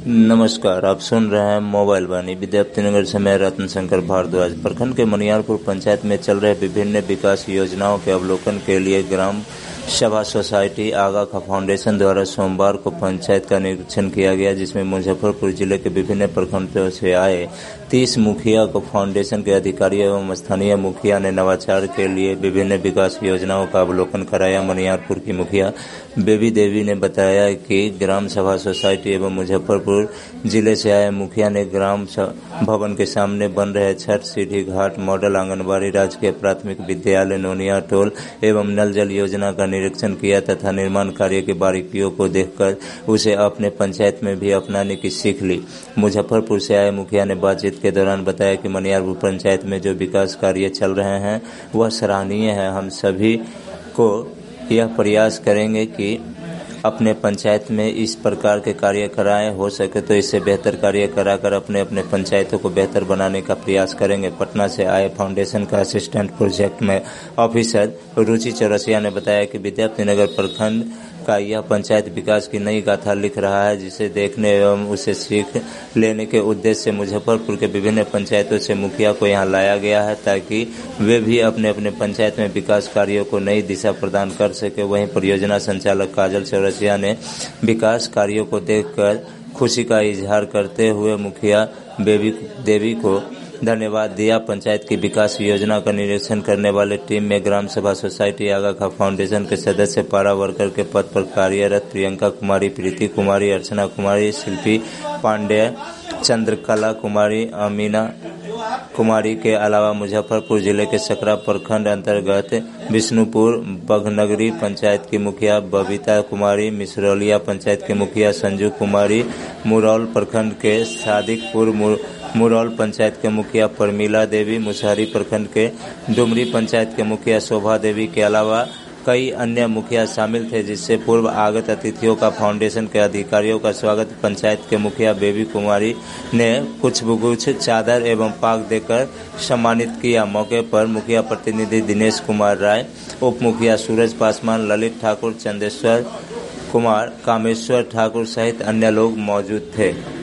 नमस्कार, आप सुन रहे हैं मोबाइल वाणी। विद्यापतिनगर से मैं रत्न शंकर भारद्वाज। प्रखंड के मनियारपुर पंचायत में चल रहे विभिन्न विकास योजनाओं के अवलोकन के लिए ग्राम सभा सोसाइटी आगा का फाउंडेशन द्वारा सोमवार को पंचायत का निरीक्षण किया गया, जिसमें मुजफ्फरपुर जिले के विभिन्न प्रखंडों से आए 30 मुखिया को फाउंडेशन के अधिकारी एवं स्थानीय मुखिया ने नवाचार के लिए विभिन्न विकास योजनाओं का अवलोकन कराया। मनियारपुर की मुखिया बेबी देवी ने बताया कि ग्राम सभा सोसाइटी एवं मुजफ्फरपुर जिले से आए मुखिया ने ग्राम भवन के सामने बन रहे छठ सीढ़ी घाट, मॉडल आंगनबाड़ी, राजकीय प्राथमिक विद्यालय, नोनिया टोल एवं नल जल योजना का निरीक्षण किया तथा निर्माण कार्य की बारीकियों को देखकर उसे अपने पंचायत में भी अपनाने की सीख ली। मुजफ्फरपुर से आए मुखिया ने बातचीत के दौरान बताया कि मनियारपुर पंचायत में जो विकास कार्य चल रहे हैं वह सराहनीय है। हम सभी को यह प्रयास करेंगे कि अपने पंचायत में इस प्रकार के कार्य कराएं, हो सके तो इससे बेहतर कार्य कराकर अपने अपने पंचायतों को बेहतर बनाने का प्रयास करेंगे। पटना से आए फाउंडेशन का असिस्टेंट प्रोजेक्ट में ऑफिसर रुचि चौरसिया ने बताया कि विद्यापतिनगर प्रखंड का यह पंचायत विकास की नई गाथा लिख रहा है, जिसे देखने एवं उसे सीख लेने के उद्देश्य से मुजफ्फरपुर के विभिन्न पंचायतों से मुखिया को यहां लाया गया है, ताकि वे भी अपने अपने पंचायत में विकास कार्यों को नई दिशा प्रदान कर सके। वहीं परियोजना संचालक काजल चौरसिया ने विकास कार्यों को देखकर खुशी का इजहार करते हुए मुखिया बेबी देवी को धन्यवाद दिया। पंचायत की विकास योजना का निरीक्षण करने वाले टीम में ग्राम सभा सोसाइटी आगा का फाउंडेशन के सदस्य, पारा वर्कर के पद पर कार्यरत प्रियंका कुमारी, प्रीति कुमारी, अर्चना कुमारी, शिल्पी पांडेय, चंद्रकला कुमारी, अमीना कुमारी के अलावा मुजफ्फरपुर जिले के सकरा प्रखंड अंतर्गत विष्णुपुर बघनगरी पंचायत की मुखिया बबीता कुमारी, मिसरौलिया पंचायत के मुखिया संजू कुमारी, मुरौल प्रखंड के सादिकपुर मुरौल पंचायत के मुखिया परमिला देवी, मुसहरी प्रखंड के डुमरी पंचायत के मुखिया शोभा देवी के अलावा कई अन्य मुखिया शामिल थे, जिससे पूर्व आगत अतिथियों का फाउंडेशन के अधिकारियों का स्वागत पंचायत के मुखिया बेबी कुमारी ने पुष्पगुच्छ, चादर एवं पाक देकर सम्मानित किया। मौके पर मुखिया प्रतिनिधि दिनेश कुमार राय, उप मुखिया सूरज पासवान, ललित ठाकुर, चंदेश्वर कुमार, कामेश्वर ठाकुर सहित अन्य लोग मौजूद थे।